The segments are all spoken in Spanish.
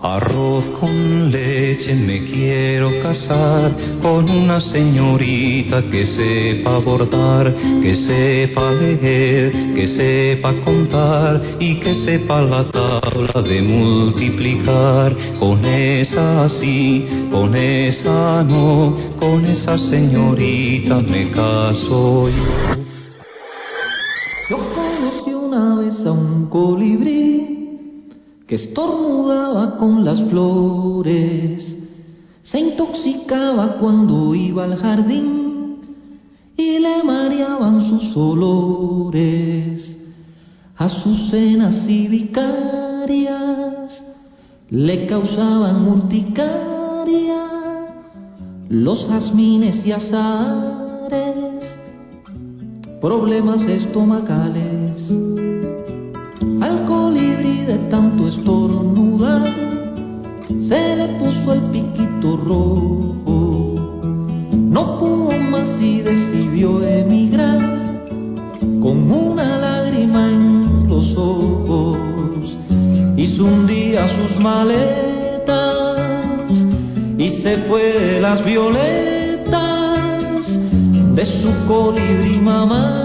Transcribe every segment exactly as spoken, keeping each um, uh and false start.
Arroz con leche, me quiero casar con una señorita que sepa bordar, que sepa leer, que sepa contar y que sepa la tabla de multiplicar. Con esa sí, con esa no, con esa señorita me caso yo. Yo conocí una vez a un colibrí que estornudaba con las flores, se intoxicaba cuando iba al jardín y le mareaban sus olores. Azucenas y vicarias le causaban urticaria, los jazmines y azahares, problemas estomacales. Al colibrí de tanto estornudar se le puso el piquito rojo, no pudo más y decidió emigrar con una lágrima en los ojos. Hizo un día sus maletas y se fue de las violetas de su colibrí mamá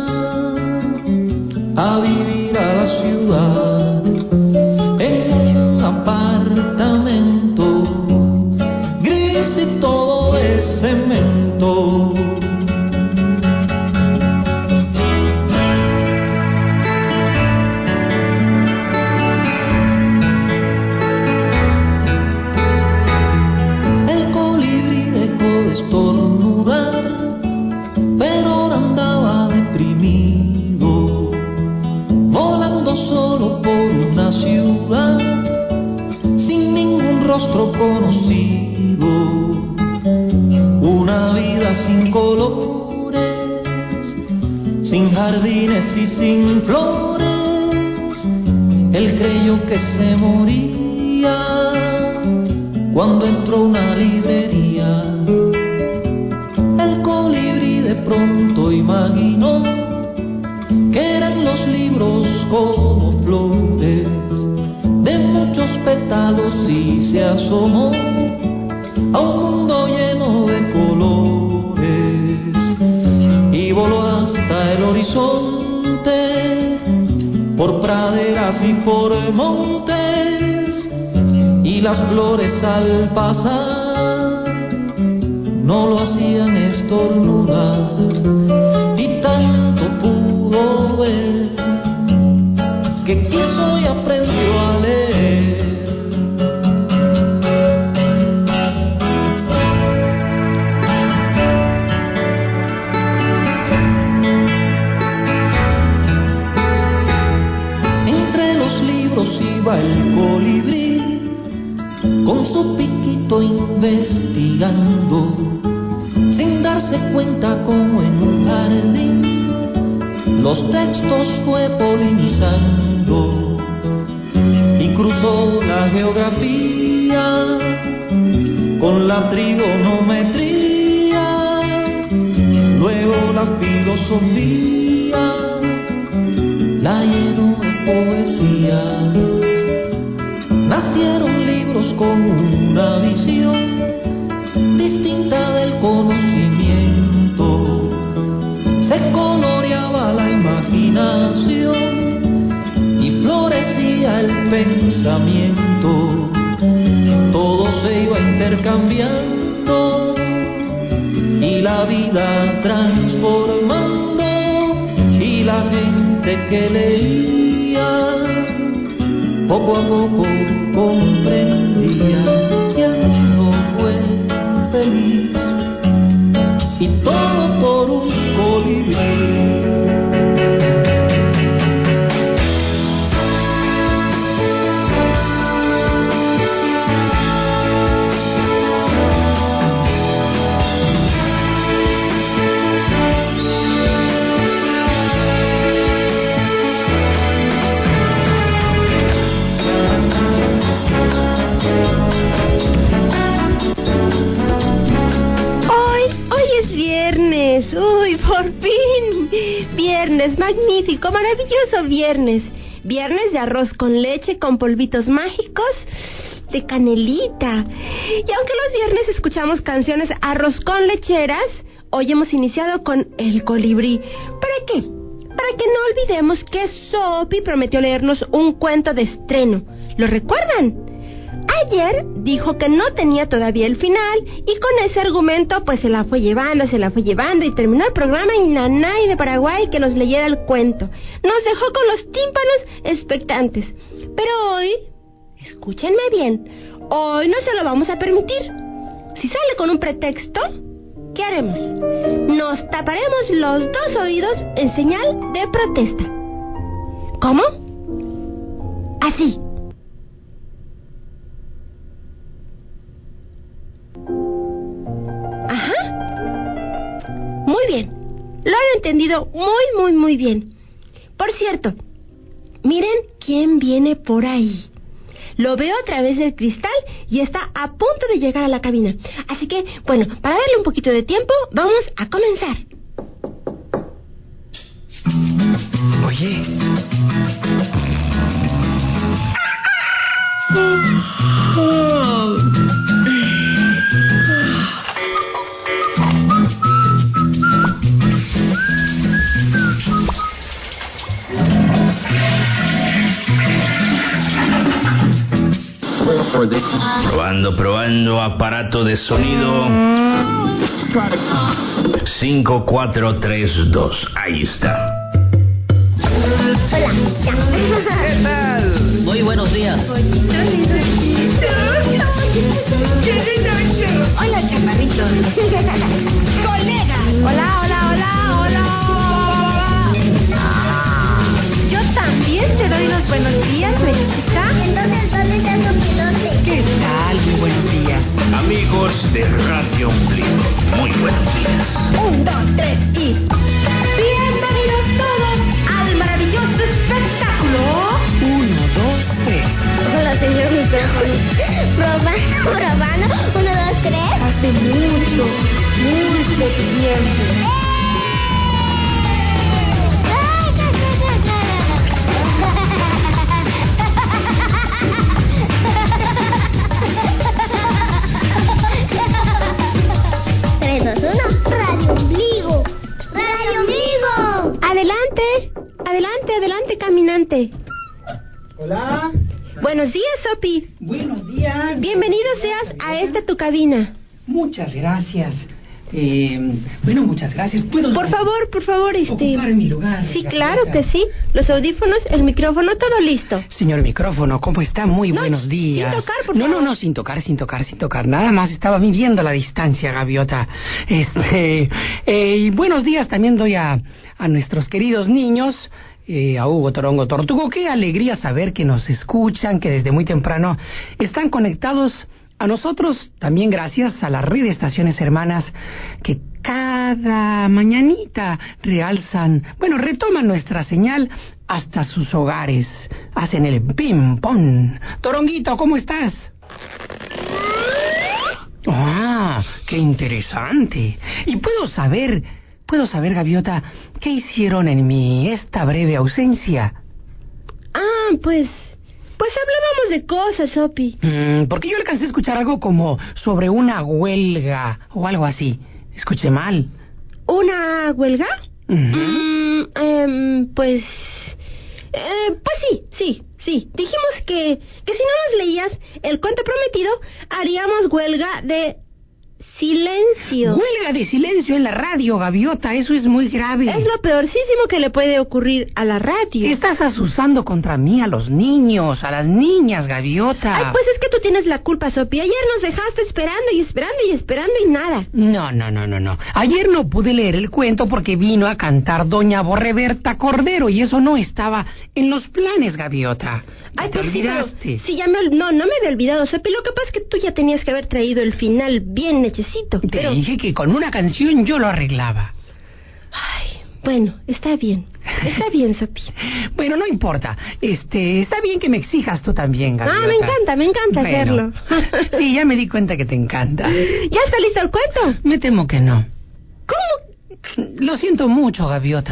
a vivir a la ciudad en un apartamento gris y todo de cemento. El colibrí dejó de estornudar, pero ahora andaba deprimido, volando solo por una ciudad sin ningún rostro conocido. Una vida sin colores, sin jardines y sin flores. Él creyó que se moría cuando entró a una librería. El colibrí de pronto imaginó que eran los libros como flores de muchos pétalos y se asomó a un mundo lleno de colores y voló hasta el horizonte por praderas y por montes, y las flores al pasar no lo hacían estornudar, y tanto pudo ver que quiso y aprendió a leer. Entre los libros iba el colibrí con su piquito investigando, sin darse cuenta como en un jardín los textos fue polinizando y cruzó la geografía con la trigonometría, luego la filosofía la llenó de poesías. Nacieron libros con una visión distinta del conocimiento, se coloreaba la imaginación y florecía el pensamiento. Todo se iba intercambiando y la vida transformando, y la gente que leía poco a poco comprendía que el mundo fue feliz y todo por un colibrí. Uy, por fin. Viernes, magnífico, maravilloso viernes. Viernes de arroz con leche con polvitos mágicos de canelita. Y aunque los viernes escuchamos canciones a roscón lecheras, hoy hemos iniciado con El Colibrí. ¿Para qué? Para que no olvidemos que Sopi prometió leernos un cuento de estreno. ¿Lo recuerdan? Ayer dijo que no tenía todavía el final y con ese argumento pues se la fue llevando, se la fue llevando y terminó el programa y Nanay de Paraguay que nos leyera el cuento. Nos dejó con los tímpanos expectantes. Pero hoy, escúchenme bien, hoy no se lo vamos a permitir. Si sale con un pretexto, ¿qué haremos? Nos taparemos los dos oídos en señal de protesta. ¿Cómo? Así. Ajá. Muy bien. Lo he entendido muy, muy, muy bien. Por cierto, miren quién viene por ahí. Lo veo a través del cristal y está a punto de llegar a la cabina. Así que, bueno, para darle un poquito de tiempo, vamos a comenzar. Oye. Probando, probando, aparato de sonido. cinco, cuatro, tres, dos. Ahí está. Hola. ¿Qué tal? Muy buenos días. Hola, chaparritos. Colegas. Hola, hola, hola, hola. Ah, yo también te doy los buenos días, Melissa. Entonces, ¿dónde está Sopilote? ¿Qué tal? Muy buenos días. Amigos de Radio Ombligo, muy buenos días. Un, dos, tres y... Bienvenidos todos al maravilloso espectáculo. Uno, dos, tres. Hola, señor micrófono. Probando, probando. Uno, dos, tres. Hace mucho, mucho tiempo. tres, dos, uno. Radio Ombligo. Radio Ombligo. Adelante, adelante, adelante, caminante. Hola. Buenos días, Sopi. Buenos días. Bienvenido seas a esta tu cabina. Muchas gracias. Eh, bueno, muchas gracias. ¿Puedo Por favor, por favor, este... ocupar mi lugar? Sí, claro que sí. Los audífonos, el micrófono, todo listo. Señor micrófono, ¿cómo está? Muy No, buenos días. sin tocar, por no, favor. no, no, sin tocar, sin tocar, sin tocar. Nada más estaba midiendo la distancia, Gaviota. Este, eh, y buenos días también doy a, a nuestros queridos niños, eh, a Hugo, Torongo, Tortugo. Qué alegría saber que nos escuchan, que desde muy temprano están conectados a nosotros, también gracias a la red de estaciones hermanas que cada mañanita realzan, bueno, retoman nuestra señal hasta sus hogares. Hacen el ping-pong. Toronguito, ¿cómo estás? ¡Ah! ¡Qué interesante! Y puedo saber, puedo saber, Gaviota, ¿qué hicieron en mi esta breve ausencia? Ah, pues... Pues hablábamos de cosas, Sopi. Mm, porque yo alcancé a escuchar algo como sobre una huelga o algo así. Escuché mal. ¿Una huelga? Uh-huh. Mm, em, pues... Eh, pues sí, sí, sí. Dijimos que, que si no nos leías el cuento prometido, haríamos huelga de silencio. Huelga de silencio en la radio, Gaviota. Eso es muy grave. Es lo peorcísimo que le puede ocurrir a la radio. Estás asusando contra mí a los niños, a las niñas, Gaviota. Ay, pues es que tú tienes la culpa, Sopi. Ayer nos dejaste esperando y esperando y esperando y nada. No, no, no, no, no. Ayer no pude leer el cuento porque vino a cantar doña Borreberta Cordero y eso no estaba en los planes, Gaviota. Ay, ¿Te pues sí, olvidaste? pero, sí, ya me... ol- No, no me había olvidado, Sopi. Lo que pasa es que tú ya tenías que haber traído el final bien hechecito. Te Pero... dije que con una canción yo lo arreglaba. Ay, bueno, está bien. Está bien, Sopi. Bueno, no importa. Este, está bien que me exijas tú también, Gaviota. Ah, me encanta, me encanta Bueno, hacerlo. sí, ya me di cuenta que te encanta. ¿Ya está listo el cuento? Me temo que no. ¿Cómo? Lo siento mucho, Gaviota.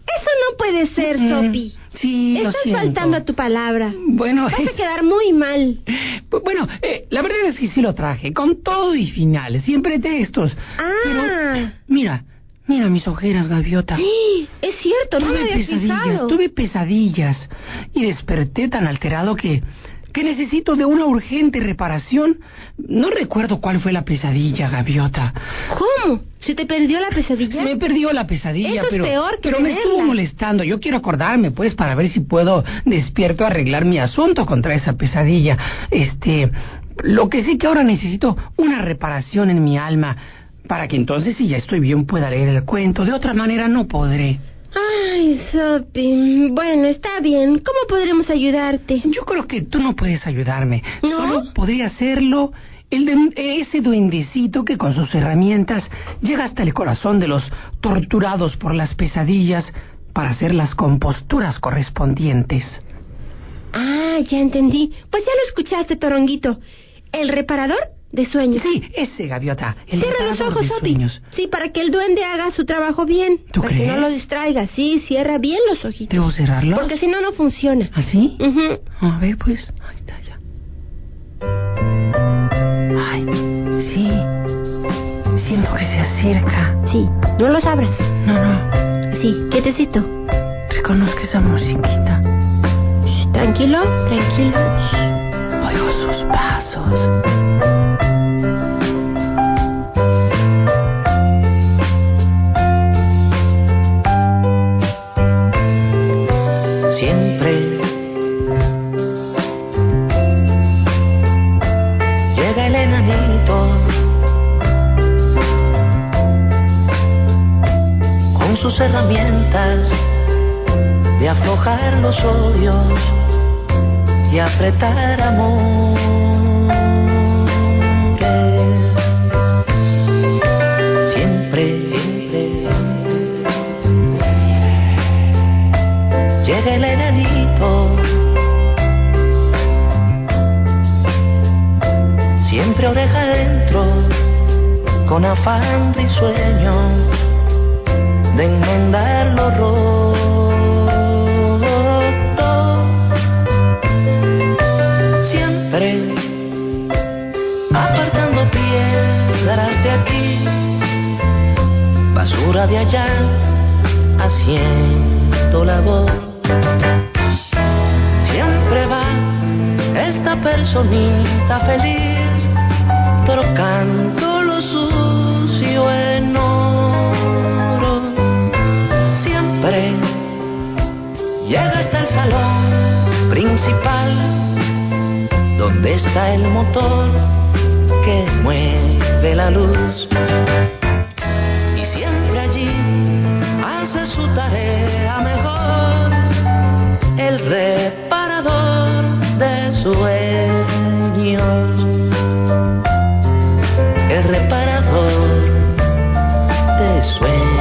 Eso no puede ser, Mm, Sopi. sí, lo Estás siento. faltando a tu palabra. Bueno, Vas a quedar muy mal. Pues, bueno, eh, la verdad es que sí lo traje, con todo y finales, sin pretextos. Ah. Pero, mira, mira mis ojeras, gaviota. Es cierto, no me Tuve había pesadillas, fijado. tuve pesadillas y desperté tan alterado que que necesito de una urgente reparación. No recuerdo cuál fue la pesadilla, gaviota. ¿Cómo? ¿Se te perdió la pesadilla? Se me perdió la pesadilla, Eso es pero peor que pero me tenerla. estuvo molestando. Yo quiero acordarme, pues, para ver si puedo despierto arreglar mi asunto contra esa pesadilla. Este, lo que sí que ahora necesito una reparación en mi alma para que entonces, si ya estoy bien, pueda leer el cuento. De otra manera no podré. Ay, Sopi. Bueno, está bien. ¿Cómo podremos ayudarte? Yo creo que tú no puedes ayudarme. ¿No? Solo podría hacerlo el de ese duendecito que con sus herramientas llega hasta el corazón de los torturados por las pesadillas para hacer las composturas correspondientes. Ah, ya entendí. Pues ya lo escuchaste, Toronguito. El reparador de sueños. Sí, ese, gaviota. El Cierra los reparador ojos, de Sopi. sueños. Sí, para que el duende haga su trabajo bien. ¿Tú para que crees? no lo distraiga. Sí, cierra bien los ojitos. ¿Debo cerrarlo? Porque si no, no funciona. ¿Así? Ujú. A ver, pues. Ahí está ya. Ay, sí. Siento que se acerca. Sí, no los abras. No, no. Sí, quietecito. Reconozco esa musiquita. Shh, tranquilo, tranquilo. Shh. Oigo sus pasos. Siempre llega el enanito con sus herramientas de aflojar los odios y apretar amores. Siempre, siempre llega el enanito, siempre oreja adentro, con afán risueño de enmendar lo roto. Siempre apartando piedras de aquí, basura de allá, haciendo labor. Siempre va esta personita feliz, trocando lo sucio en oro. Siempre llega hasta el salón principal, donde está el motor que mueve la luz. Y siempre allí hace su tarea mejor, el reparador de sueños, el reparador de sueños.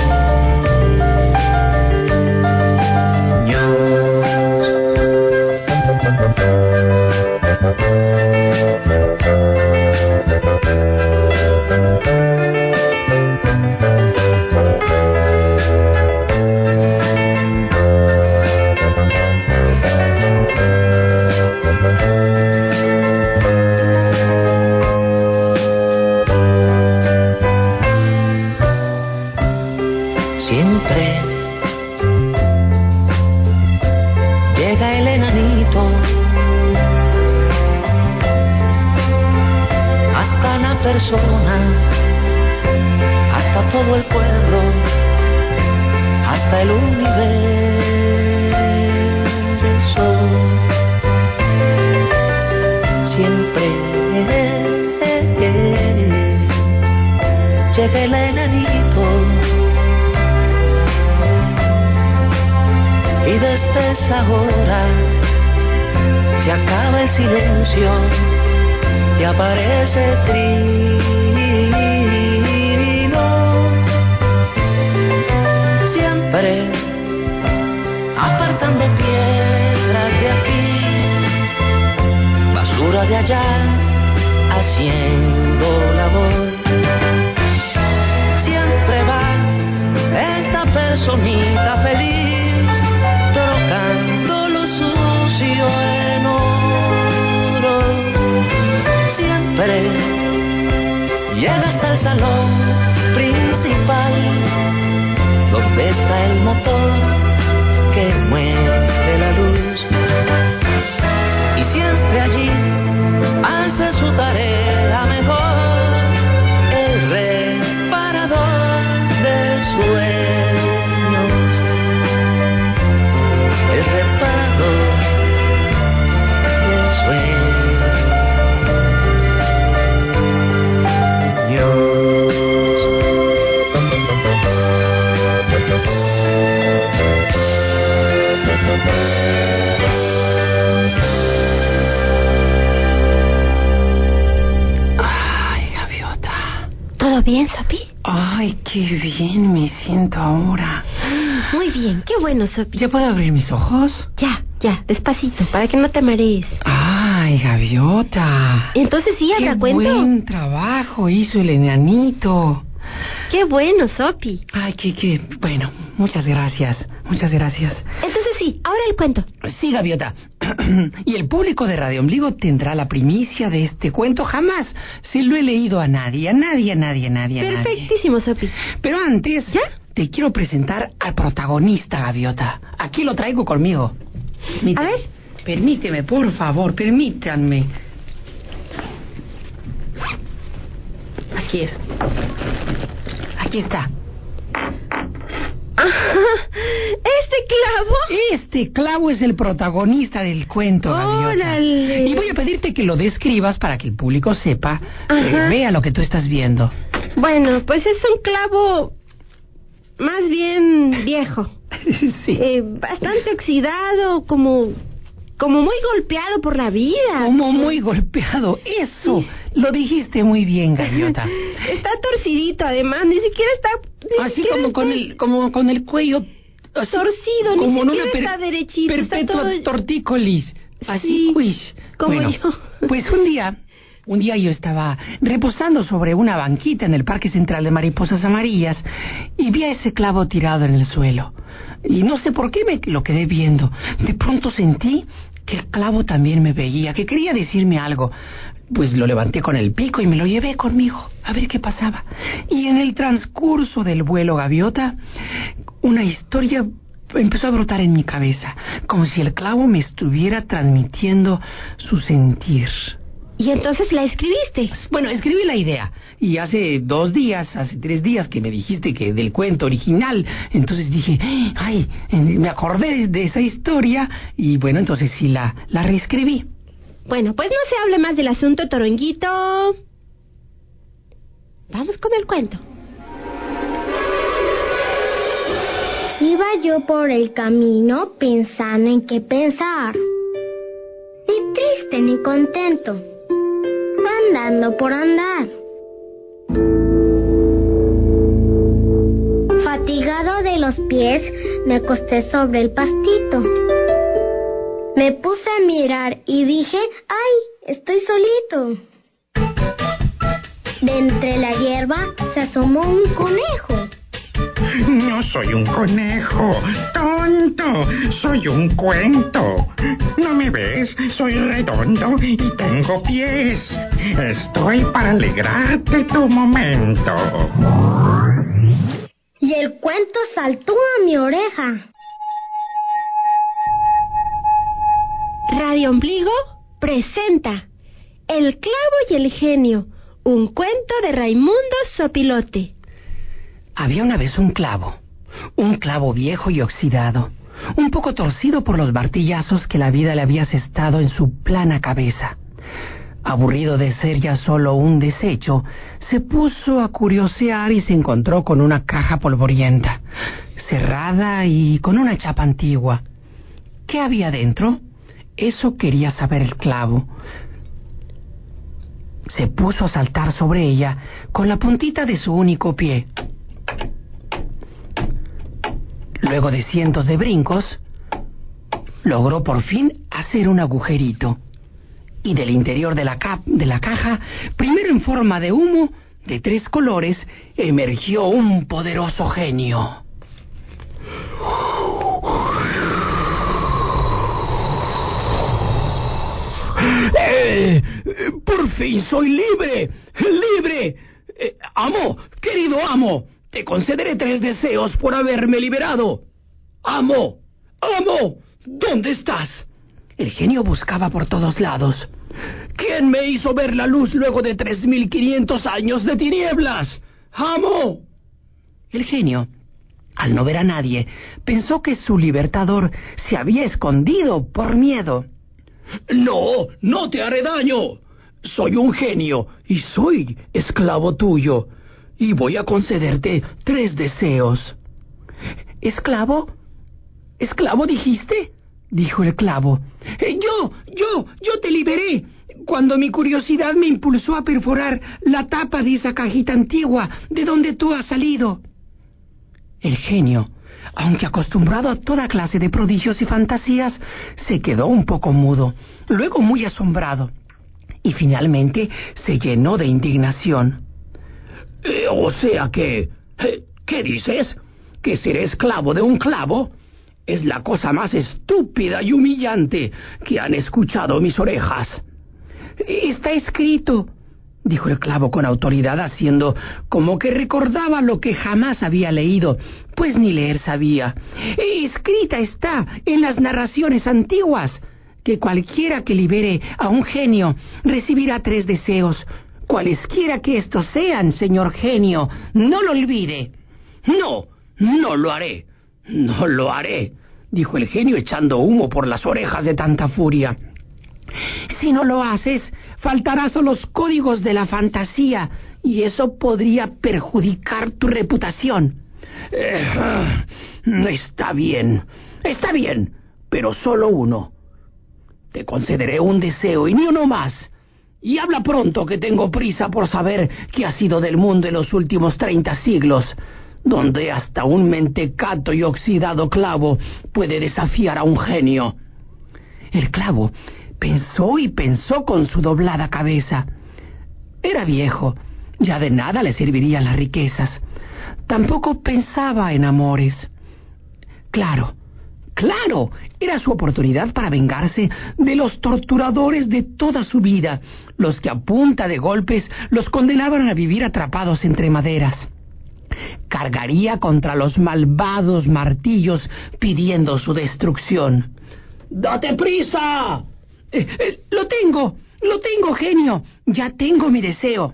Siempre llega el enanito hasta la persona, hasta todo el pueblo, hasta el universo. Siempre llega el enanito y desde esa hora se acaba el silencio y aparece Trino. Siempre apartando piedras de aquí, basura de allá, haciendo labor. Siempre va esta personita feliz, salón principal, donde está el motor que mueve la luz. Y siempre allí hace su tarea mejor el reparador de sueños, el reparador de sueños. Ay, Gaviota. ¿Todo bien, Sopi? Ay, qué bien me siento ahora. Muy bien, qué bueno, Sopi. ¿Ya puedo abrir mis ojos? Ya, ya, despacito, para que no te marees. Ay, Gaviota. Entonces sí, Qué ¿habrá cuento? buen trabajo hizo el enanito. Qué bueno, Sopi. Ay, qué, qué... Bueno, muchas gracias, muchas gracias. Entonces sí, ahora el cuento. Sí, Gaviota. Y el público de Radio Ombligo tendrá la primicia de este cuento. Jamás se lo he leído a nadie, a nadie, a nadie, a nadie, a nadie. Perfectísimo, Sopi. Pero antes, ¿Ya? te quiero presentar al protagonista, Gaviota. Aquí lo traigo conmigo. Permíteme. A ver. Permíteme, por favor, permítanme. Aquí es. Aquí está. ¿Este clavo? Este clavo es el protagonista del cuento, Gaviota. ¡Órale! Y voy a pedirte que lo describas para que el público sepa, eh, Ajá. vea lo que tú estás viendo. Bueno, pues es un clavo más bien viejo. Sí. Eh, bastante oxidado, como como muy golpeado por la vida. Como muy golpeado. Eso, lo dijiste muy bien, Gaviota. Está torcidito, además, ni siquiera está... ni Así siquiera como está con el, como con el cuello así, torcido, ni como en siquiera una per- está derechito. Está perpetua todo... tortícolis. Así, Sí, quish. como Bueno, yo. pues un día, un día yo estaba reposando sobre una banquita en el Parque Central de Mariposas Amarillas y vi a ese clavo tirado en el suelo. Y no sé por qué me lo quedé viendo. De pronto sentí que el clavo también me veía, que quería decirme algo. Pues lo levanté con el pico y me lo llevé conmigo a ver qué pasaba. Y en el transcurso del vuelo, Gaviota, una historia empezó a brotar en mi cabeza, como si el clavo me estuviera transmitiendo su sentir. Y entonces la escribiste. Bueno, escribí la idea, y hace dos días, hace tres días que me dijiste que del cuento original, entonces dije, ay, me acordé de esa historia, y bueno, entonces sí la, la reescribí. Bueno, pues no se hable más del asunto, Toronguito. Vamos con el cuento. Iba yo por el camino pensando en qué pensar. Ni triste ni contento. Andando por andar. Fatigado de los pies, me acosté sobre el pastito. Me puse a mirar y dije, ¡ay, estoy solito! De entre la hierba se asomó un conejo. No soy un conejo, tonto, soy un cuento. ¿No me ves? Soy redondo y tengo pies. Estoy para alegrarte tu momento. Y el cuento saltó a mi oreja. Radio Ombligo presenta El clavo y el genio, un cuento de Raimundo Sopilote. Había una vez un clavo, un clavo viejo y oxidado, un poco torcido por los martillazos que la vida le había asestado en su plana cabeza. Aburrido de ser ya solo un desecho, se puso a curiosear y se encontró con una caja polvorienta, cerrada y con una chapa antigua. ¿Qué había dentro? Eso quería saber el clavo. Se puso a saltar sobre ella con la puntita de su único pie. Luego de cientos de brincos, logró por fin hacer un agujerito. Y del interior de la, ca- de la caja, primero en forma de humo, de tres colores, emergió un poderoso genio. ¡Eh! ¡Por fin soy libre! ¡Libre! Eh, amo, querido amo, te concederé tres deseos por haberme liberado. Amo, amo, ¿dónde estás? El genio buscaba por todos lados. ¿Quién me hizo ver la luz luego de tres mil quinientos años de tinieblas? ¡Amo! El genio, al no ver a nadie, pensó que su libertador se había escondido por miedo. No, no te haré daño. Soy un genio y soy esclavo tuyo. Y voy a concederte tres deseos. ¿Esclavo? ¿Esclavo dijiste? Dijo el clavo. Eh, yo, yo, yo te liberé cuando mi curiosidad me impulsó a perforar la tapa de esa cajita antigua de donde tú has salido. El genio, aunque acostumbrado a toda clase de prodigios y fantasías, se quedó un poco mudo, luego muy asombrado, y finalmente se llenó de indignación. Eh, o sea que... Eh, ¿qué dices? ¿Que seré esclavo de un clavo? Es la cosa más estúpida y humillante que han escuchado mis orejas. Está escrito, dijo el clavo con autoridad, haciendo como que recordaba lo que jamás había leído, pues ni leer sabía. Escrita está en las narraciones antiguas, que cualquiera que libere a un genio recibirá tres deseos, cualesquiera que estos sean, señor genio, no lo olvide. No, no lo haré. No lo haré, dijo el genio echando humo por las orejas de tanta furia. Si no lo haces, faltarás a los códigos de la fantasía y eso podría perjudicar tu reputación. Eh, está bien, está bien, pero solo uno. Te concederé un deseo y ni uno más. Y habla pronto, que tengo prisa por saber qué ha sido del mundo en los últimos treinta siglos, donde hasta un mentecato y oxidado clavo puede desafiar a un genio. El clavo pensó y pensó con su doblada cabeza. Era viejo, ya de nada le servirían las riquezas. Tampoco pensaba en amores. Claro, claro, era su oportunidad para vengarse de los torturadores de toda su vida, los que a punta de golpes los condenaban a vivir atrapados entre maderas. Cargaría contra los malvados martillos pidiendo su destrucción. ¡Date prisa! Eh, eh, lo tengo, lo tengo, genio. Ya tengo mi deseo.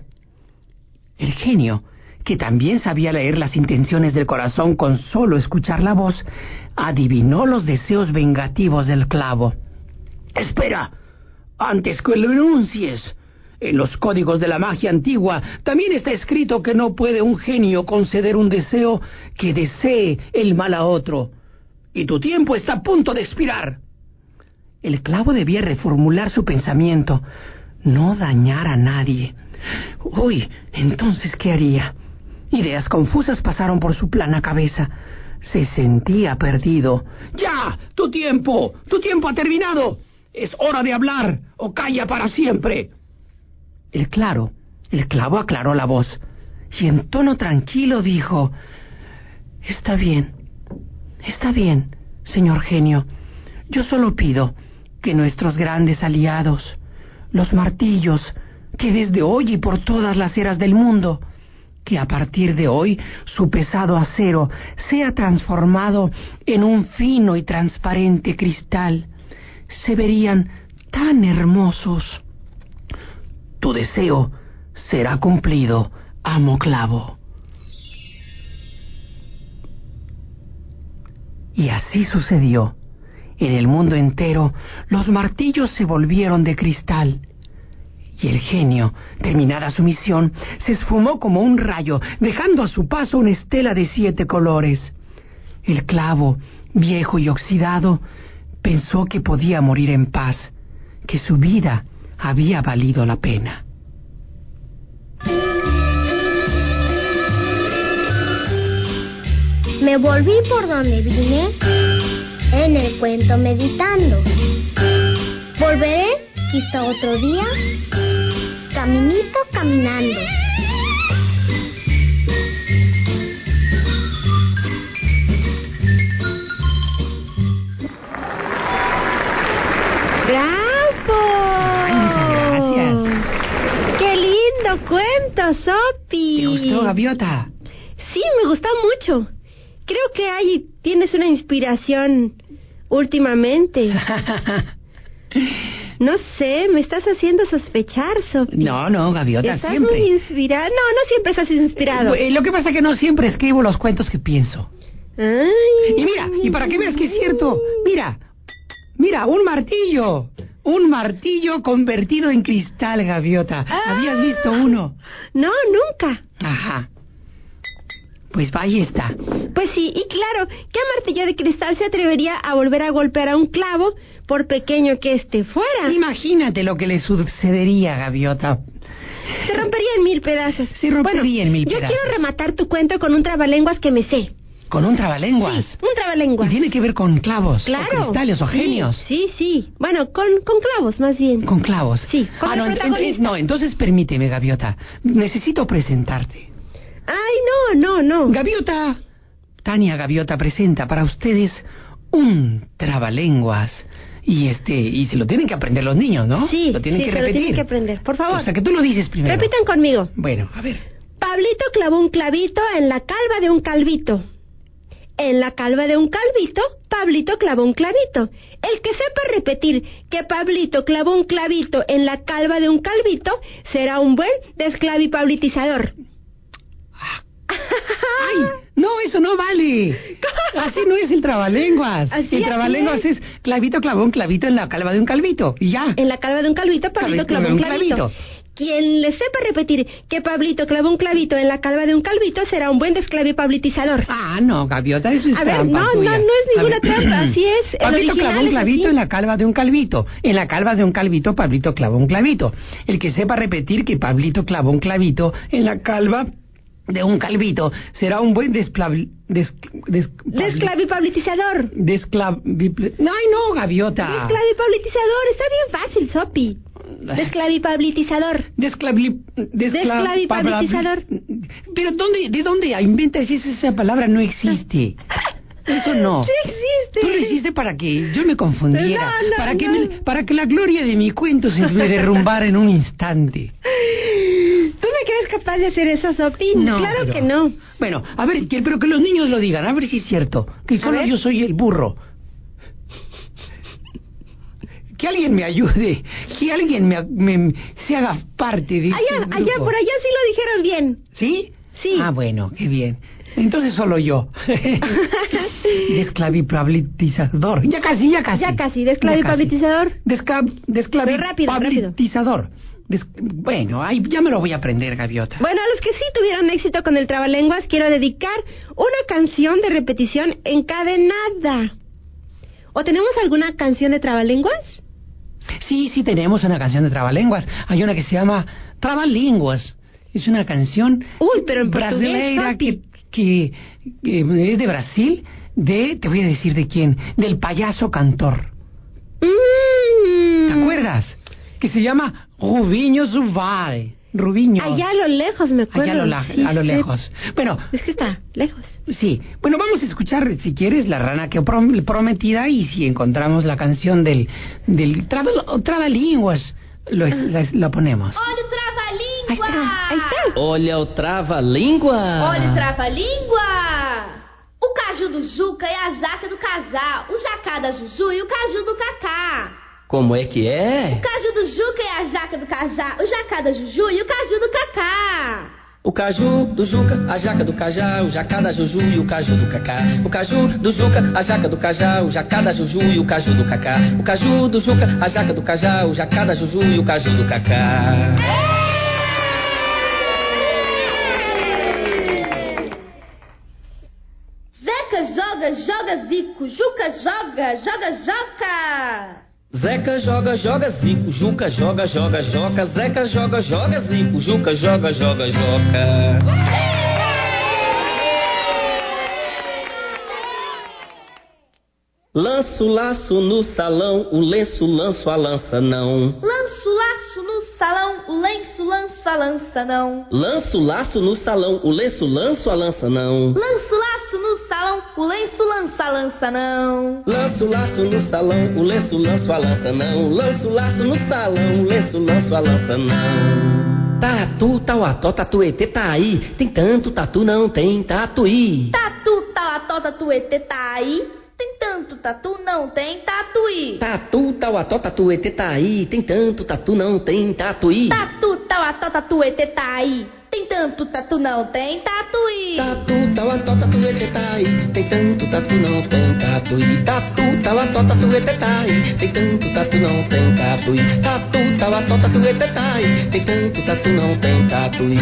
El genio, que también sabía leer las intenciones del corazón con solo escuchar la voz, adivinó los deseos vengativos del clavo. Espera, antes que lo enuncies. En los códigos de la magia antigua también está escrito que no puede un genio conceder un deseo que desee el mal a otro. Y tu tiempo está a punto de expirar. El clavo debía reformular su pensamiento, no dañar a nadie. Uy, entonces, ¿qué haría? Ideas confusas pasaron por su plana cabeza. Se sentía perdido. ¡Ya! ¡Tu tiempo! ¡Tu tiempo ha terminado! ¡Es hora de hablar o calla para siempre! El claro, el clavo aclaró la voz y en tono tranquilo dijo: Está bien, está bien, señor genio. Yo solo pido que nuestros grandes aliados, los martillos, que desde hoy y por todas las eras del mundo, que a partir de hoy su pesado acero sea transformado en un fino y transparente cristal, se verían tan hermosos. Tu deseo será cumplido, amo clavo. Y así sucedió. En el mundo entero, los martillos se volvieron de cristal. Y el genio, terminada su misión, se esfumó como un rayo, dejando a su paso una estela de siete colores. El clavo, viejo y oxidado, pensó que podía morir en paz, que su vida había valido la pena. Me volví por donde vine, en el cuento meditando. Volveré quizá otro día, caminito caminando. ¡Bravo! Ay, muchas gracias. ¡Qué lindo cuento, Sopi! y... ¿Te gustó, Gaviota? Sí, me gustó mucho. Creo que ahí tienes una inspiración últimamente. No sé, me estás haciendo sospechar, Sophie. No, no, Gaviota, estás siempre. muy inspirada. No, no siempre estás inspirado. Eh, lo que pasa es que no siempre escribo los cuentos que pienso. Ay. Y mira, y para que veas que es cierto, mira, mira, un martillo. Un martillo convertido en cristal, Gaviota. Ah. ¿Habías visto uno? No, nunca. Ajá. Pues ahí está. Pues sí, y claro, ¿qué martillo de cristal se atrevería a volver a golpear a un clavo por pequeño que éste fuera? Imagínate lo que le sucedería, Gaviota. Se rompería en mil pedazos. Se rompería bueno, en mil yo pedazos. quiero rematar tu cuento con un trabalenguas que me sé. ¿Con un trabalenguas? Sí, un trabalenguas. ¿Y tiene que ver con clavos? Claro. ¿O cristales o Sí, genios? Sí, sí. Bueno, con, con clavos, más bien. Con clavos. Sí, con ah, el no, ent- protagonista. ent- no, entonces permíteme, Gaviota. Necesito presentarte. Ay, no, no, no. Gaviota. Tania Gaviota presenta para ustedes un trabalenguas. Y este, y se lo tienen que aprender los niños, ¿no? Sí, lo tienen sí, que se repetir. lo tienen que aprender. Por favor. O sea, que tú lo dices primero. Repitan conmigo. Bueno, a ver. Pablito clavó un clavito en la calva de un calvito. En la calva de un calvito, Pablito clavó un clavito. El que sepa repetir que Pablito clavó un clavito en la calva de un calvito será un buen desclavipablitizador. ¡Ay! No, eso no vale. Así no es el trabalenguas. Así el es. trabalenguas es clavito clavó un clavito en la calva de un calvito. Y ya. En la calva de un calvito, Pablito clavó un clavito. Quien le sepa repetir que Pablito clavó un clavito en la calva de un calvito será un buen desclavipablitizador. Ah, no, Gaviota, eso es A ver, trampa no, no, tuya. no es ninguna A ver. trampa, así es. El Pablito original clavó un es clavito así. en la calva de un calvito. En la calva de un calvito, Pablito clavó un clavito. El que sepa repetir que Pablito clavó un clavito en la calva de un calvito será un buen desclavi... Des, des, Desclavipablitizador. Desclavi... Ay, no, Gaviota. Desclavipablitizador, está bien fácil, Sopi. Desclavipablitizador. Desclavi... Desclavipablitizador. Pero ¿dónde, ¿de dónde inventas esa, esa palabra? No existe. Eso no. Sí existe. Tú lo hiciste para que yo me confundiera. No, no, para, que no. me- para que la gloria de mi cuento se me derrumbara en un instante. ¿Tú me crees capaz de hacer eso, Sopi? No, claro pero- que no. Bueno, a ver, que- pero que los niños lo digan, a ver si es cierto. Que solo ver. yo soy el burro. Que alguien me ayude. Que alguien me, me- se haga parte de Allá, este grupo. allá, por allá sí lo dijeron bien. ¿Sí? Sí. Ah, bueno, qué bien. Entonces solo yo. Desclavipablitizador. Ya casi, ya casi. Ya casi, desclavipablitizador. Descla, Pero rápido, rápido. desclavipablitizador. Des- bueno, ay, ya me lo voy a aprender, Gaviota. Bueno, a los que sí tuvieron éxito con el trabalenguas, quiero dedicar una canción de repetición encadenada. ¿O tenemos alguna canción de trabalenguas? Sí, sí tenemos una canción de trabalenguas. Hay una que se llama Trabalenguas. Es una canción Uy, pero en brasileira portugués, que, que, que es de Brasil, de, te voy a decir de quién, del payaso cantor. Mm. ¿Te acuerdas? Que se llama Rubinho Zuvare. Rubinho. Allá a lo lejos, me acuerdo. Allá a lo, la- Sí, a lo sí. lejos. Bueno, Es que está lejos. sí. Bueno, vamos a escuchar, si quieres, La rana que prom- prometida, y si encontramos la canción del, del traba- Trabalenguas, lo, es- la, la ponemos. Olha o Ahí trava-língua! está, ahí está. Olha o trava-língua! Olha o trava-língua! O caju do Juca e a jaca do Cajá, o jacá da Juju e o caju do Cacá. Como é que O é? caju do Juca e a jaca do Cajá, o jacá da Juju e o caju do Cacá. O caju do Juca, a jaca do Cajá, o jacá da Juju e o caju do Cacá. O caju do Juca, a jaca do Cajá, o jacá da Juju e o caju do Cacá. O caju do Juca, a jaca do Cajá, o jacá da Juju e o caju do Cacá. Zeca joga, joga Zico, Juca joga, joga Joca. Zeca joga, joga Zico, Juca joga, joga Joca. Zeca joga, joga Zico, Juca joga, joga Joca. Lanço laço no salão, o lenço lanço a lança não. Lanço laço no salão, o lenço lanço a lança não. Lanço laço no salão, o lenço lanço a lança não. Lanço laço no salão, o lenço lança a lança não. Lanço laço no salão, o lenço lanço a lança não. Lanço laço no salão, o lenço lanço a lança não. Tatu, tauató, tatuetê, tá aí. Tem tanto tatu, não tem tatuí. Tatu, tauató, tatuetê, tá aí. Tem tanto tatu, não tem tatuí. Tatu, tauató, tatuetê, tá aí. Tem tanto tatu, não tem tatuí. Tatu, tauató, tatuetê, tá aí. Tem tanto tatu, não tem tatuí. Tatu, tauató, tatuetê, tá aí. Tem tanto tatu, não tem tatuí. Tatu, tauató, tatuetê, tá aí. Tem tanto tatu, não tem tatuí. Tatu, tauató, tatuetê, tá aí. Tem tanto tatu, não tem tatuí.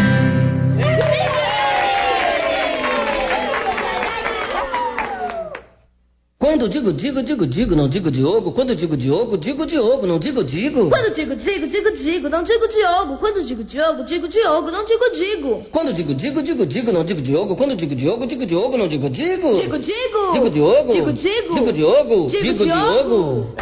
Quando digo digo, digo digo, não digo Diogo. Quando digo Diogo, digo Diogo, não digo digo. Quando digo digo, digo digo, não digo Diogo. Quando digo Diogo, digo Diogo, não digo digo. Quando digo digo, digo digo, não digo Diogo. Quando digo Diogo, digo Diogo, não digo digo. Digo digo. Digo Diogo. Digo digo. Digo Diogo. Digo Digo Diogo.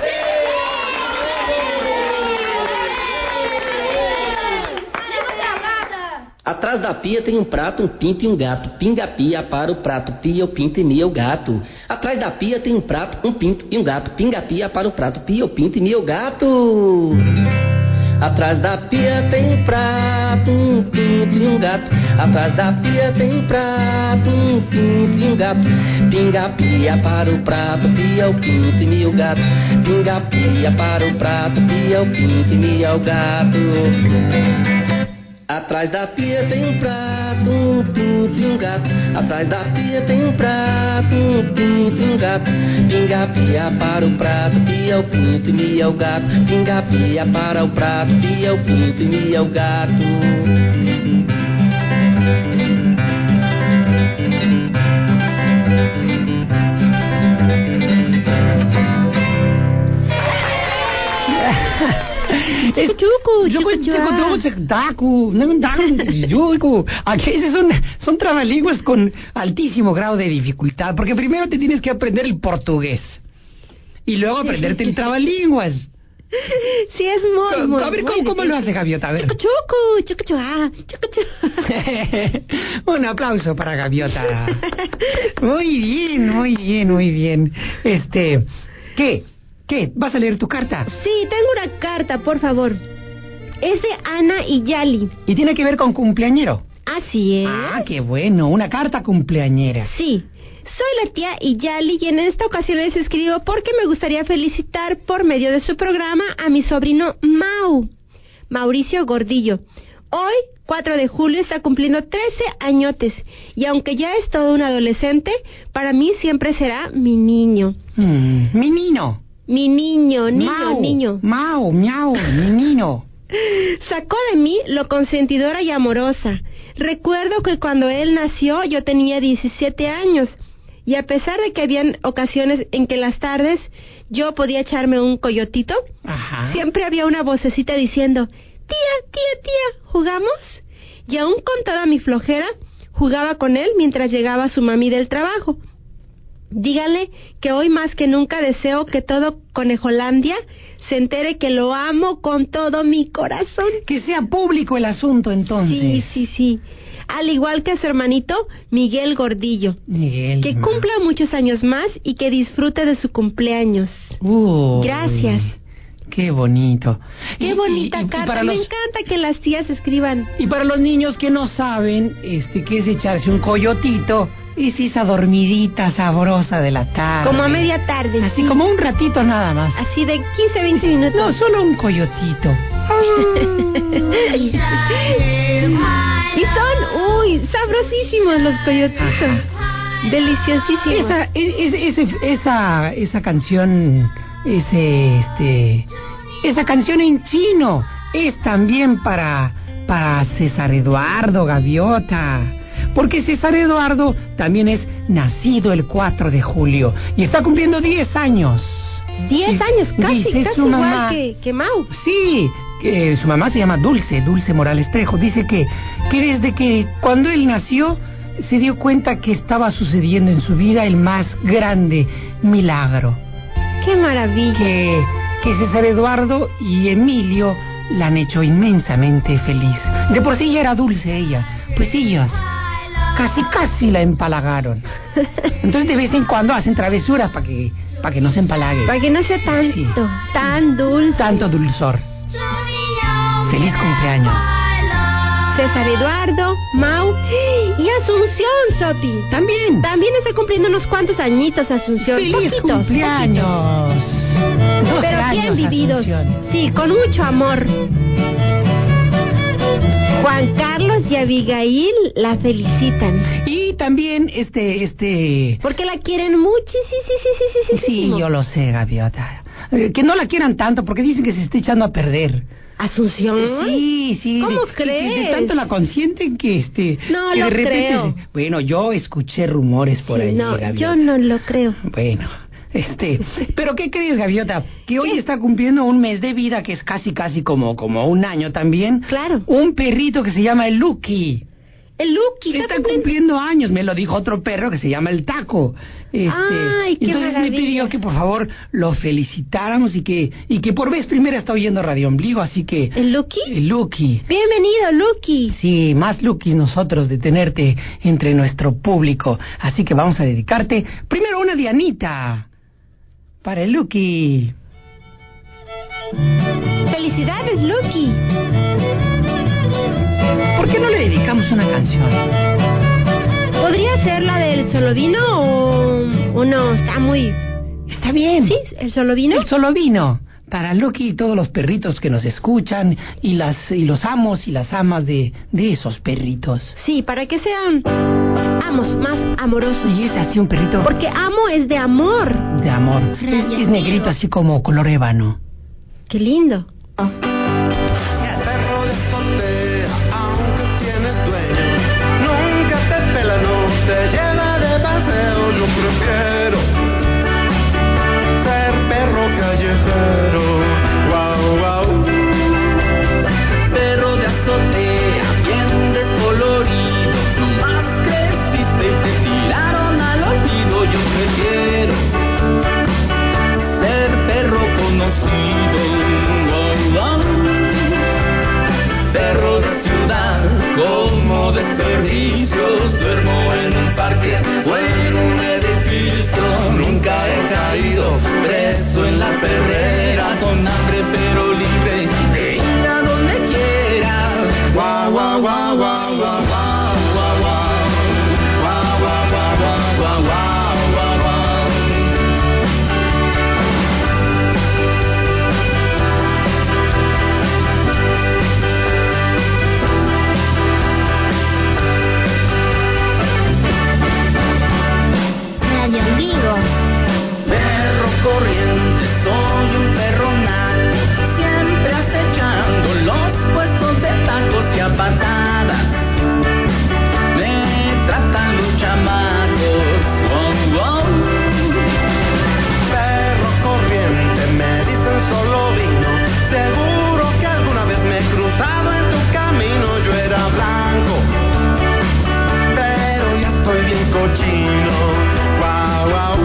Atrás da pia tem um prato, um pinto e um gato. Pinga a pia para o prato, pia o pinto e mia o gato. Atrás da pia tem um prato, um pinto e um gato. Pinga a pia para o prato, pia o pinto e mia o gato. Atrás da pia tem um prato, um pinto e um gato. Atrás da pia tem um prato, um pinto e um gato. Pinga a pia para o prato, pia o pinto e mia o gato. Pinga a pia para o prato, pia o pinto e mia o gato. Atrás da pia tem um prato, um pinto e um gato. Atrás da pia tem um prato, um pinto e um gato. Pinga a pia para o prato, pia o pinto e mia o gato. Pinga a pia para o prato, pia o pinto e mia o gato. Chucu, chucu, chucu, aquellos son, son trabalenguas con altísimo grado de dificultad, porque primero te tienes que aprender el portugués y luego aprenderte el trabalenguas. Sí, es muy, muy, A ver, ¿cómo, ¿cómo lo hace Gaviota? A ver. Chucu, chucu, chucu, ah, chucu, chucu. Un aplauso para Gaviota. Muy bien, muy bien, muy bien. Este, ¿qué? ¿Qué? ¿Vas a leer tu carta? Sí, tengo una carta, por favor. Es de Ana y Yali. ¿Y tiene que ver con cumpleañero? Así es. Ah, qué bueno, una carta cumpleañera. Sí. Soy la tía Iyali y en esta ocasión les escribo porque me gustaría felicitar por medio de su programa a mi sobrino Mau, Mauricio Gordillo. Hoy, cuatro de julio, está cumpliendo trece añotes y aunque ya es todo un adolescente, para mí siempre será mi niño. Mm, mi niño. Mi niño, niño, Mau, niño. Mau, miau, mi niño. Sacó de mí lo consentidora y amorosa. Recuerdo que cuando él nació yo tenía diecisiete años. Y a pesar de que habían ocasiones en que las tardes yo podía echarme un coyotito, Ajá. siempre había una vocecita diciendo, tía, tía, tía, ¿jugamos? Y aún con toda mi flojera, jugaba con él mientras llegaba su mami del trabajo. Díganle que hoy más que nunca deseo que todo Conejolandia se entere que lo amo con todo mi corazón. Que sea público el asunto entonces. Sí, sí, sí. Al igual que a su hermanito Miguel Gordillo. Miguel. Que cumpla muchos años más y que disfrute de su cumpleaños. Uy, Gracias. Qué bonito. Qué Y- bonita y- y carta. para Me los- encanta que las tías escriban. Y para los niños que no saben, este, que es echarse un coyotito, es esa dormidita sabrosa de la tarde. Como a media tarde. Así sí. como un ratito nada más. Así de quince, veinte minutos. No, solo un coyotito. Y son, uy, sabrosísimos los coyotitos. Deliciosísimos. Esa, es- es- ese- esa, esa canción, ese, este, esa canción en chino es también para, para César Eduardo Gaviota. Porque César Eduardo también es nacido el cuatro de julio y está cumpliendo diez años. Diez Y- años, casi, dice casi su igual mamá- que, que Mau. Sí, que su mamá se llama Dulce, Dulce Morales Trejo. Dice que, que desde que cuando él nació se dio cuenta que estaba sucediendo en su vida el más grande milagro. Qué maravilla. Que, que César Eduardo y Emilio la han hecho inmensamente feliz. De por sí ya era dulce ella, pues ellos casi casi la empalagaron. Entonces de vez en cuando hacen travesuras para que, para que no se empalague. Para que no sea tanto, Sí. tan dulce. Tanto dulzor. Feliz cumpleaños. César Eduardo, Mau y Asunción, Sopi. También. También está cumpliendo unos cuantos añitos, Asunción. ¡Feliz poquitos, cumpleaños! Poquitos. Pero bien años, vividos. Asunción. Sí, con mucho amor. Juan Carlos y Abigail la felicitan. Y también este, este... Porque la quieren mucho, sí, sí, sí, sí, sí, sí. Sí, yo lo sé, Gaviota. Eh, que no la quieran tanto porque dicen que se está echando a perder. ¿Asunción? Sí, sí. ¿Cómo de, crees? De, de tanto la consienten que este... No que lo de repente creo. se- bueno, yo escuché rumores por Sí, ahí, no, Gaviota. yo no lo creo. Bueno, este... ¿Pero qué crees, Gaviota? Que hoy está cumpliendo un mes de vida que es casi, casi como, como un año también. Claro. Un perrito que se llama el Lucky. El Lucky Está cumpliendo años, me lo dijo otro perro que se llama el Taco. Este, Ay, qué entonces maravilla. me pidió que por favor lo felicitáramos y que y que por vez primera está oyendo Radio Ombligo, así que ¿El Lucky? el Lucky. Bienvenido, Lucky. Sí, más Lucky nosotros de tenerte entre nuestro público, así que vamos a dedicarte primero una Dianita para el Lucky. Felicidades, Lucky. ¿Por qué no le dedicamos una canción? ¿Podría ser la del Solovino o, o no? Está muy... Está bien. ¿Sí? ¿El Solovino? El Solovino. Para Lucky y todos los perritos que nos escuchan y las y los amos y las amas de, de esos perritos. Sí, para que sean amos, más amorosos. Y es así un perrito Porque amo es de amor. de amor. Es, es negrito así como color ébano. Qué lindo. Perro de azotea, aunque tienes dueño, nunca te pela, no te lleva de paseo. Yo prefiero ser perro callejero. Wow, wow. Perro de azotea, bien descolorido, nomás creciste y te tiraron al olvido. Yo prefiero ser perro conocido. Wow, wow. Perro de ciudad, como desperdicios, duermo en un parque o en un edificio. Nunca he caído preso en la perrera, con hambre pero libre de ir a donde quiera. Guau, guau, guau, guau, guau, guau, guau, guau. Guau, guau, guau, guau, guau, guau, guau, guau. Radio Ombligo. Perro corriente, soy un perro nato, siempre acechando los puestos de tacos y a patadas. Me tratan los chamacos, wow, wow. Perro corriente, me dicen solo vino. Seguro que alguna vez me he cruzado en tu camino. Yo era blanco, pero ya estoy bien cochino. Wow, wow.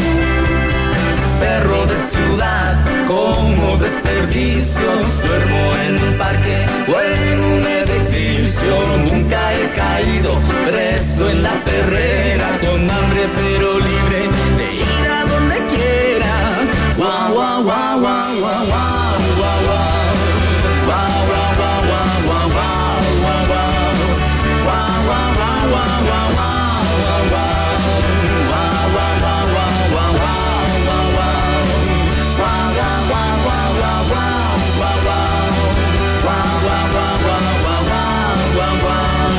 Perro de ciudad, como desperdicios, duermo en un parque o en un edificio. Nunca he caído preso en la perrera, con hambre pero libre de ir a donde quiera. Guau, guau, guau, guau, guau, guau, guau, guau. Guau, guau, guau, guau, guau, guau, guau, guau. Guau, guau, guau, guau, guau, guau, guau, guau. Guau, guau, guau, guau, guau, guau, guau, guau. Guau, guau, guau, guau, guau, guau, guau, guau. Guau, guau, guau, guau, guau, guau, guau,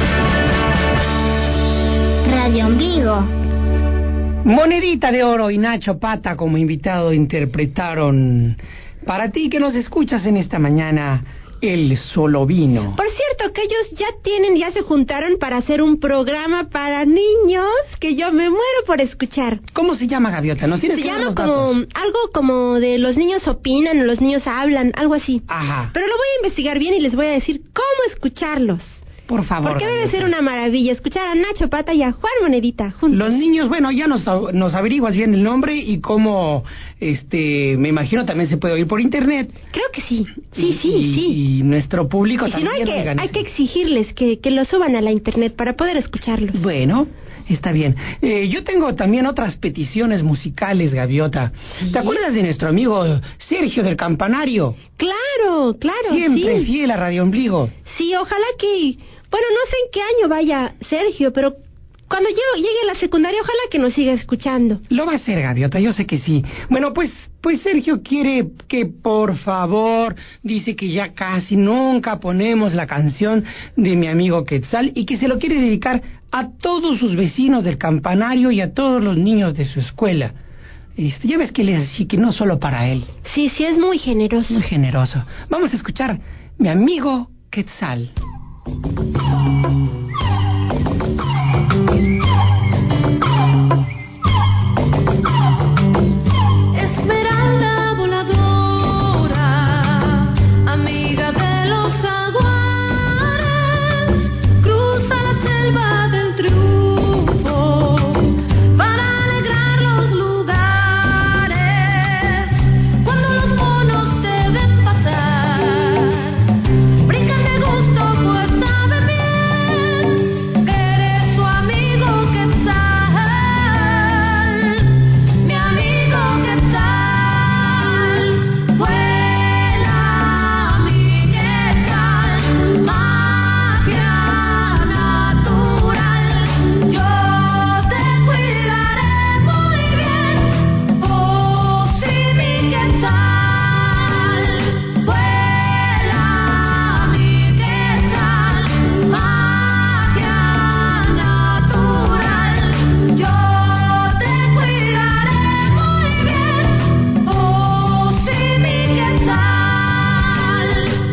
guau. Radio Ombligo. Monedita de Oro y Nacho Pata como invitado interpretaron para ti que nos escuchas en esta mañana El Solovino. Por cierto, que ellos ya tienen, ya se juntaron para hacer un programa para niños que yo me muero por escuchar. ¿Cómo se llama, Gaviota? ¿Nos tienes Se que dar llama los como, datos? algo como de los niños opinan o los niños hablan, algo así. Ajá. Pero lo voy a investigar bien y les voy a decir cómo escucharlos. Por favor. Porque debe Gaviota. ser una maravilla escuchar a Nacho Pata y a Juan Monedita juntos. Los niños, bueno, ya nos, nos averiguas bien el nombre y cómo, este, me imagino también se puede oír por internet. Creo que sí. Sí, Y- sí, y, sí. Y nuestro público Y si no, también. hay que, oigan, hay que exigirles que, que lo suban a la internet para poder escucharlos. Bueno, está bien. Eh, yo tengo también otras peticiones musicales, Gaviota. ¿Sí? ¿Te acuerdas de nuestro amigo Sergio del Campanario? Claro, claro, Siempre sí. fiel a Radio Ombligo. Sí, ojalá que... Bueno, no sé en qué año vaya Sergio, pero cuando yo llegue a la secundaria, ojalá que nos siga escuchando. Lo va a hacer, Gaviota, yo sé que sí. Bueno, pues pues Sergio quiere que, por favor, dice que ya casi nunca ponemos la canción de mi amigo Quetzal y que se lo quiere dedicar a todos sus vecinos del campanario y a todos los niños de su escuela. Este, ya ves que le así que no solo para él. Sí, sí, es muy generoso. Muy generoso. Vamos a escuchar Mi amigo Quetzal. Esmeralda voladora, amiga de los jaguares, cruza la selva del triunfo para alegrar los lugares. Cuando los monos te ven pasar, brincan de gusto, pues saben bien que eres su amigo Quetzal, mi amigo Quetzal. Vuela, mi Quetzal, magia natural. Yo te cuidaré muy bien, oh sí, mi Quetzal. Vuela, mi Quetzal, magia natural. Yo te cuidaré muy bien, oh sí, mi Quetzal.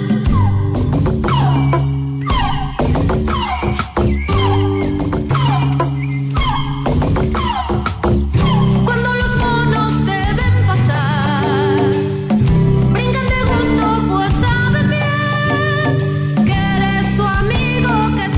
Cuando los monos te ven pasar, brincan de gusto, pues saben bien que eres tu amigo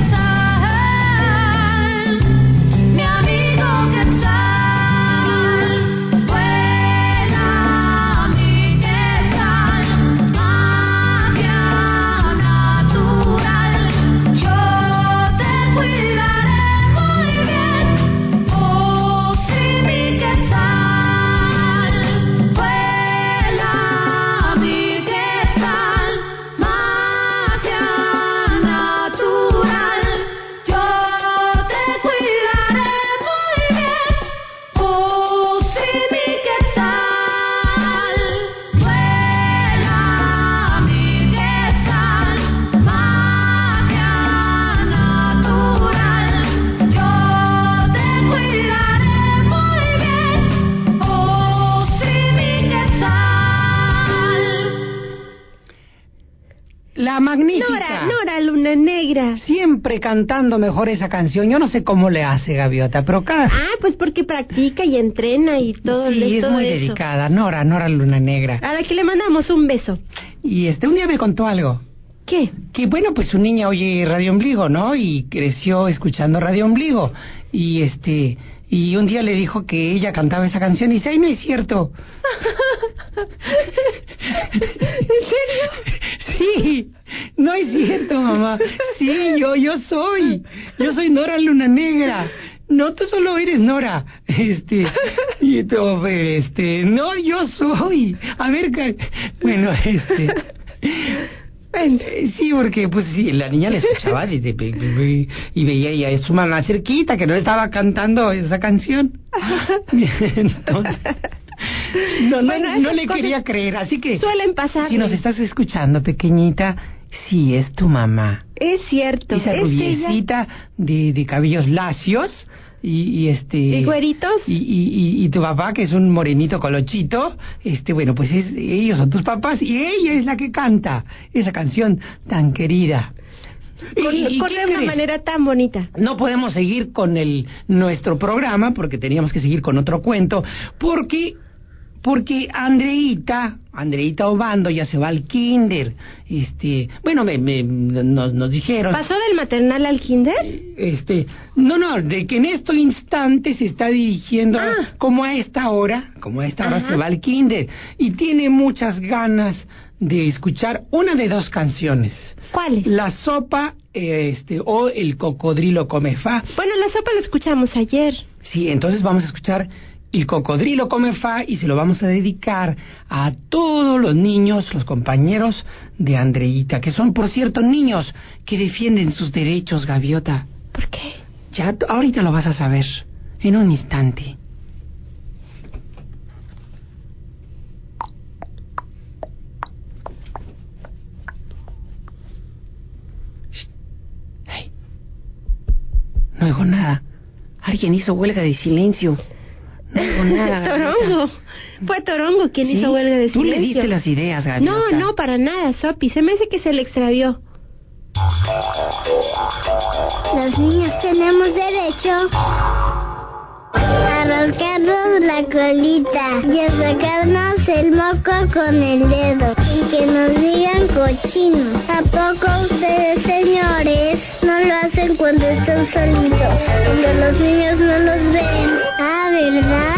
Quetzal, mi amigo Quetzal. Vuela, mi Quetzal, magia natural. Yo te cuidaré muy bien, oh sí, mi Quetzal. Vuela, mi Quetzal, magia natural. Yo te cuidaré muy bien, oh sí, mi Quetzal. Vuela, mi Quetzal, magia natural. Yo te cuidaré muy bien, oh sí, mi Quetzal. La magnífica. Nora, Nora Luna Negra. Siempre cantando mejor esa canción. Yo no sé cómo le hace, Gaviota, pero cada... Ah, pues porque practica y entrena y todo, sí, de es todo muy eso. dedicada. Nora, Nora Luna Negra. A la que le mandamos un beso. Y este, un día me contó algo. ¿Qué? Que bueno, pues su niña oye Radio Ombligo, ¿no? Y creció escuchando Radio Ombligo. Y este... Y un día le dijo que ella cantaba esa canción y dice, ¡ay, no es cierto! ¿En serio? Sí, no es cierto, mamá. Sí, yo, yo soy. Yo soy Nora Luna Negra. No, tú solo eres Nora. Este, y tú, este, no, yo soy. A ver, ca- bueno, este... Eh, Sí, porque pues sí, la niña le escuchaba desde pe- pe- pe- y veía ya a su mamá cerquita que no estaba cantando esa canción. Entonces, no, no, Bueno, no esas le cosas quería creer, así que suelen pasar. si nos estás escuchando, pequeñita, sí es tu mamá. Es cierto. Esa es rubiecita de, de cabellos lacios y, y este ¿Y güeritos? y, y, y, y tu papá que es un morenito colochito, este bueno, pues es, ellos son tus papás y ella es la que canta esa canción tan querida. Con, ¿Y- y con qué de una crees? manera tan bonita. No podemos seguir con el nuestro programa porque teníamos que seguir con otro cuento porque porque Andreita, Andreita Obando ya se va al kinder. Este, bueno, me, me- nos, nos dijeron. ¿Pasó del maternal al kinder? Este, no, no, de que en este instante se está dirigiendo Ah. como a esta hora, como a esta hora Ajá. se va al kinder y tiene muchas ganas de escuchar una de dos canciones. ¿Cuáles? La sopa, eh, este, o el cocodrilo come fa. Bueno, la sopa la escuchamos ayer. Sí, entonces vamos a escuchar El Cocodrilo Come Fa, y se lo vamos a dedicar a todos los niños, los compañeros de Andreita, que son, por cierto, niños que defienden sus derechos, Gaviota. ¿Por qué? Ya, ahorita lo vas a saber, en un instante. Hey. No oigo nada. Alguien hizo huelga de silencio. No oigo nada, Torongo. Fue Torongo quien ¿Sí? hizo huelga de silencio. Tú le diste las ideas, Gaviota. No, no, para nada, Sopi. Se me hace que se le extravió. Los niños tenemos derecho a rascarnos la colita y a sacarnos el moco con el dedo y que nos digan cochinos. ¿A poco ustedes, señores, no lo hacen cuando están solitos, cuando los niños no los ven? Ah, ¿verdad?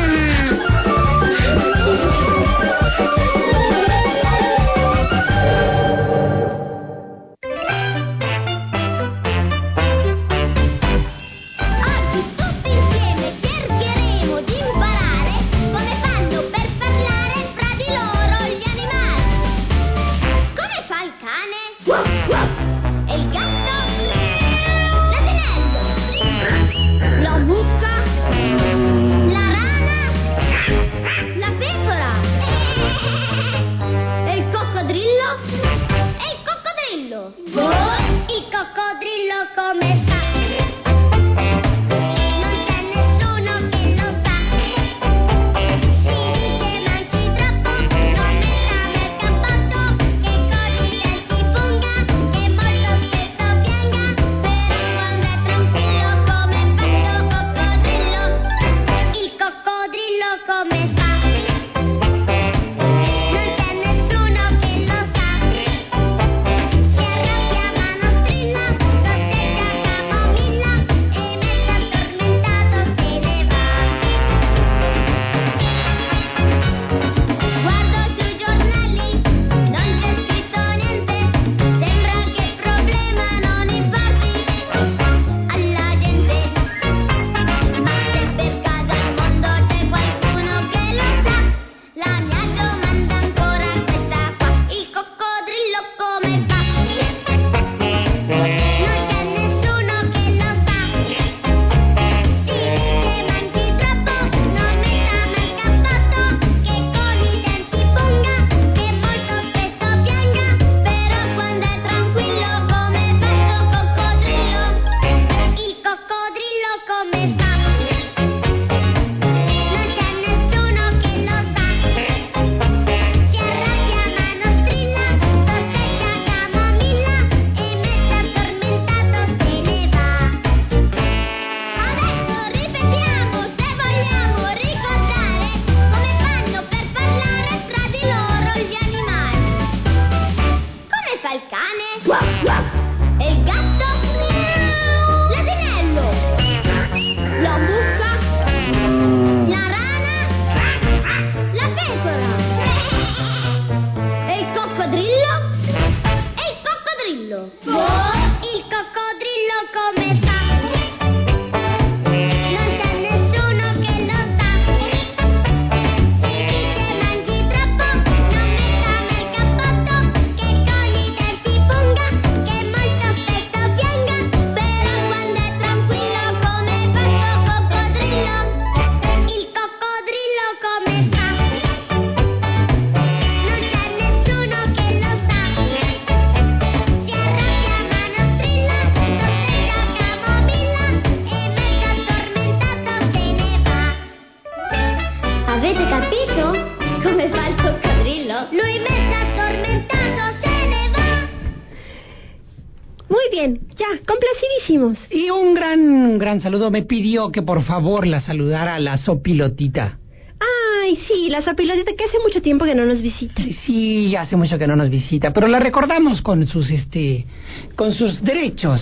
Y un gran, un gran saludo. Me pidió que por favor la saludara a la Sopilotita. Ay, sí, la Sopilotita, que hace mucho tiempo que no nos visita. Sí, hace mucho que no nos visita, pero la recordamos con sus, este, con sus derechos.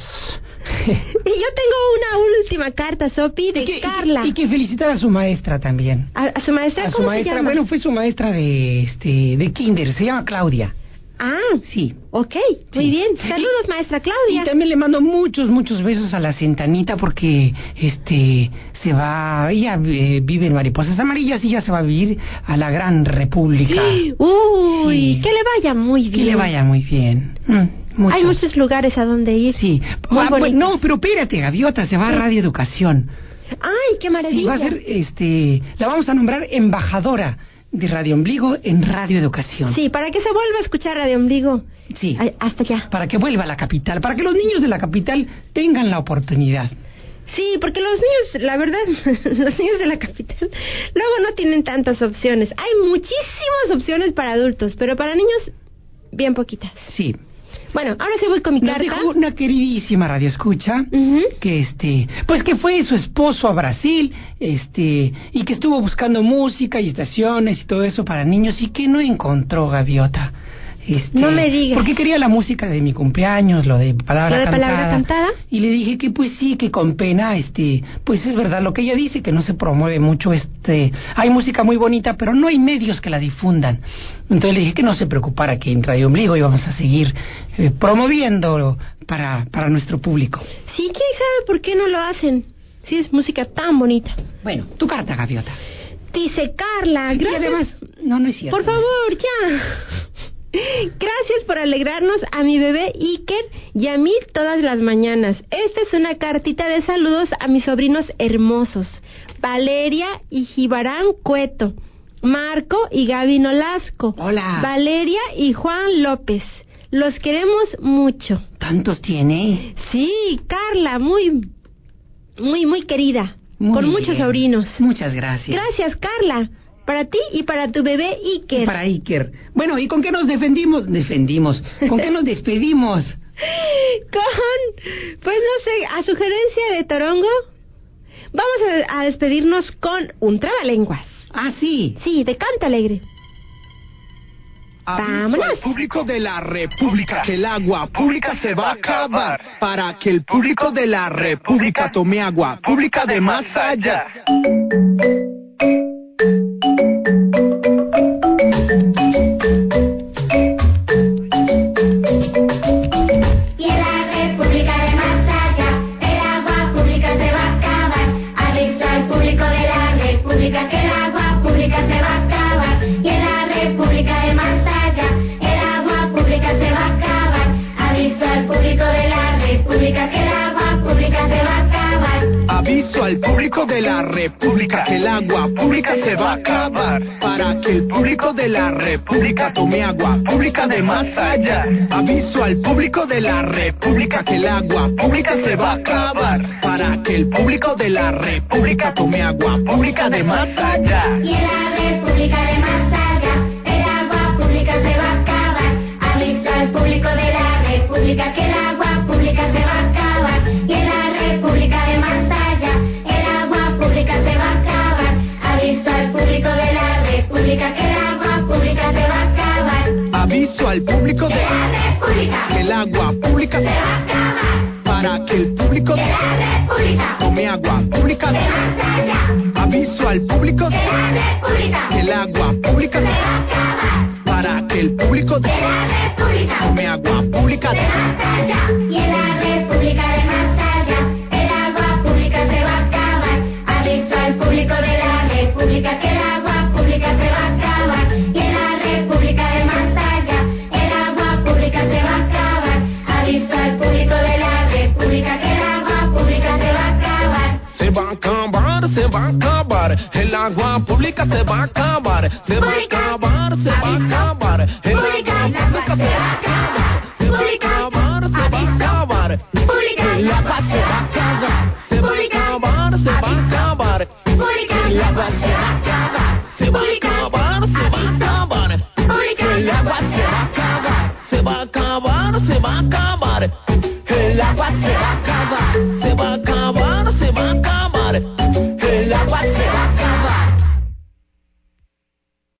Y yo tengo una última carta, Sopi, de y que, Carla. Y que, y que felicitar a su maestra también. ¿A, a su maestra? A ¿Cómo su maestra, se llama? bueno, fue su maestra de, este, de kinder, se llama Claudia. Ah, sí. Ok, muy sí. bien. Saludos, maestra Claudia. Y también le mando muchos, muchos besos a la Centanita porque este se va, ella eh, vive en Mariposas Amarillas y ya se va a vivir a la Gran República. Uy, sí. Que le vaya muy bien. Que le vaya muy bien. Mm, muchos. Hay muchos lugares a donde ir. Sí. Muy ah, bonitos. no, pero espérate, Gaviota, se va a Radio Educación. Ay, qué maravilla. Sí, va a ser, este, la vamos a nombrar embajadora de Radio Ombligo en Radio Educación. Sí, para que se vuelva a escuchar Radio Ombligo. Sí. Hasta allá. Para que vuelva a la capital, para que los niños de la capital tengan la oportunidad. Sí, porque los niños, la verdad, los niños de la capital luego no tienen tantas opciones. Hay muchísimas opciones para adultos, pero para niños, bien poquitas. Sí. Bueno, ahora sí voy con mi Nos carta. dejó una queridísima radioescucha, uh-huh. que este, pues que fue su esposo a Brasil, este, y que estuvo buscando música y estaciones y todo eso para niños y que no encontró, Gaviota. Este, no me digas. Porque quería la música de mi cumpleaños, lo de palabra ¿Lo de cantada. palabra cantada? Y le dije que pues sí, que con pena, este, pues es verdad lo que ella dice, que no se promueve mucho, este, hay música muy bonita, pero no hay medios que la difundan. Entonces le dije que no se preocupara, que en Radio Ombligo íbamos a seguir eh, promoviendo para, para nuestro público. Sí, ¿quién sabe por qué no lo hacen? Sí, es música tan bonita. Bueno, tu carta, Gaviota. Dice Carla, gracias. Y además, no, no es cierto. Por favor, ya. Gracias por alegrarnos a mi bebé Iker y a mí todas las mañanas. Esta es una cartita de saludos a mis sobrinos hermosos, Valeria y Jibarán Cueto, Marco y Gaby Nolasco. Hola. Valeria y Juan López. Los queremos mucho. ¿Tantos tiene? Sí, Carla, muy, muy, muy querida. Muy con muchos bien. sobrinos. Muchas gracias. Gracias, Carla. Para ti y para tu bebé Iker. Para Iker. Bueno, ¿y con qué nos defendimos? Defendimos. ¿Con qué nos despedimos? Con, pues no sé, a sugerencia de Torongo, vamos a, a despedirnos con un trabalenguas. Ah, sí. Sí, de canto alegre. Vámonos. Al público de la República que el agua pública se va a acabar, para que el público de la República tome agua pública de más allá. Y en la República de más allá, el agua pública se va a acabar. Aviso al público de la República que el agua pública se va a acabar. Y en la República de más allá, el agua pública se va a acabar. Aviso al público de la República que el agua pública se va a acabar. Aviso al público de la República que el agua pública se va a acabar, para que el público de la República tome agua pública de más allá. Aviso al público de la República que el agua pública se va a acabar, para que el público de la República tome agua pública de más allá. Y en la República de más allá, el agua pública se va a acabar. Aviso al público de la República que el agua pública se va a acabar. Y en la República de más allá, el agua pública se va a acabar. Aviso al público de la República que el agua pública se va a acabar. Aviso al público de la República que el agua pública se va a acabar. Para que el público de la República tome agua pública de más allá. Aviso al público de la República que el agua pública se va a acabar. Para que el público de la República tome agua pública de más allá. Y en la República de más allá, el agua pública se va a acabar. Aviso al público de la República que el agua pública se va a acabar. Y en la República de más allá, el agua pública se va a acabar. Aviso al público de la República que el agua pública se va a acabar. Se va a acabar, se va a acabar, el agua pública se va a acabar, se va a acabar, se va a acabar, el agua pública se va a acabar, se va a acabar, se va a acabar, el agua se va a acabar, se va a acabar, se va a acabar, el agua se va a acabar, se va a acabar, se va a acabar, el agua se va a acabar, se va a acabar, se va a acabar.